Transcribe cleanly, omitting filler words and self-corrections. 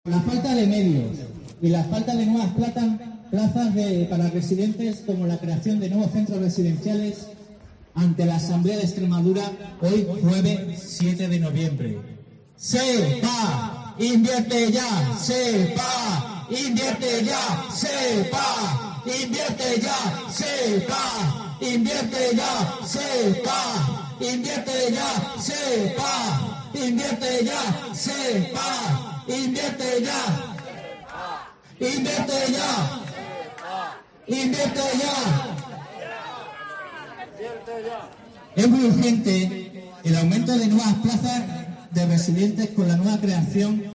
La falta de medios y la falta de nuevas plazas para residentes, como la creación de nuevos centros residenciales, ante la Asamblea de Extremadura hoy jueves 7 de noviembre. ¡SEPA! ¡Invierte ya! ¡SEPA! ¡Invierte ya! ¡SEPA! ¡Invierte ya! ¡SEPA! ¡Invierte ya! ¡SEPA! ¡Invierte ya! ¡SEPA! ¡Invierte ya! ¡SEPA! ¡Invierte ya! ¡Invierte ya! ¡Invierte ya! Es muy urgente el aumento de nuevas plazas de residentes con la nueva creación